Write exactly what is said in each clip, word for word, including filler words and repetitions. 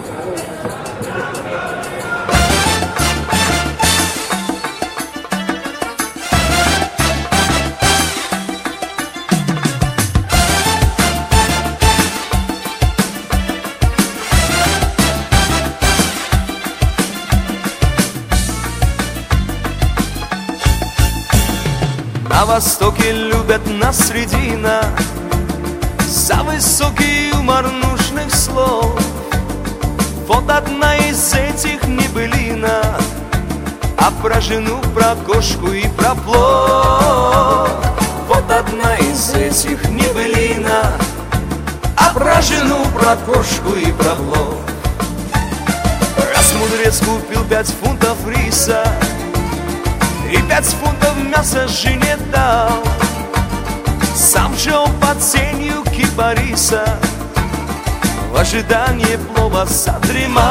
На востоке любят нас средина за высокий юмор нужных слов. Вот одна из этих небылина, а про жену, про кошку и про плод. Вот одна из этих небылина, а про жену, про кошку и про плод. Раз мудрец купил пять фунтов риса и пять фунтов мяса жене дал, сам же он под тенью кипариса в ожидании плова задремал.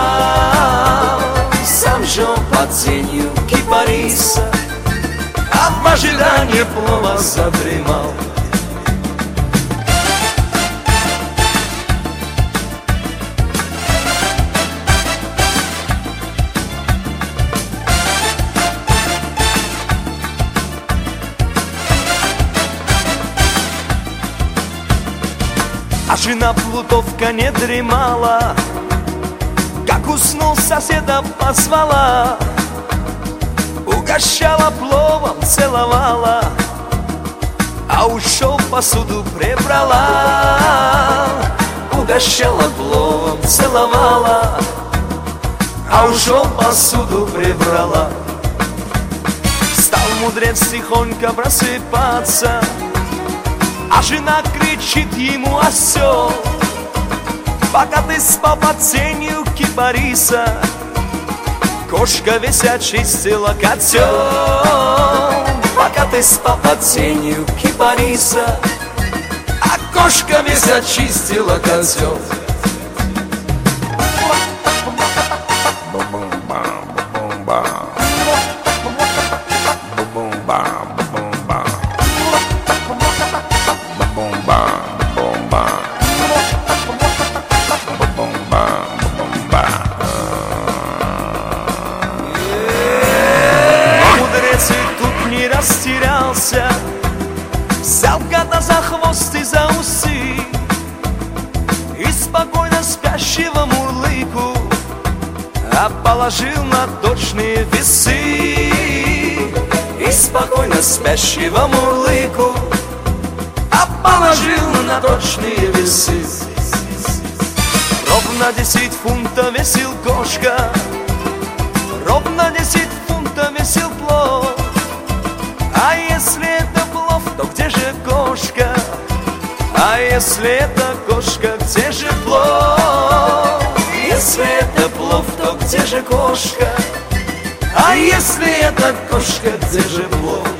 Сам же он под тенью кипариса, а в ожидании плова задремал. А жена плутовка не дремала, как уснул, соседа позвала, угощала пловом, целовала, а ушел посуду прибрала. Угощала пловом, целовала, а ушел посуду прибрала. Стал мудрец тихонько просыпаться, а жена кричит ему: осел, пока ты спал под тенью кипариса, кошка весь очистила котел. Пока ты спал под тенью кипариса, а кошка весь очистила котел. Растерялся, взял кота за хвост и за усы и спокойно спящего мурлыку, а положил на точные весы. И спокойно спящего мурлыку, а положил на точные весы. Ровно десять фунтов весил кошка, ровно десять фунтов весил плов. А если это плов, то где же кошка? А если это кошка, где же плов? Если это плов, то где же кошка? А если это кошка, где же плов?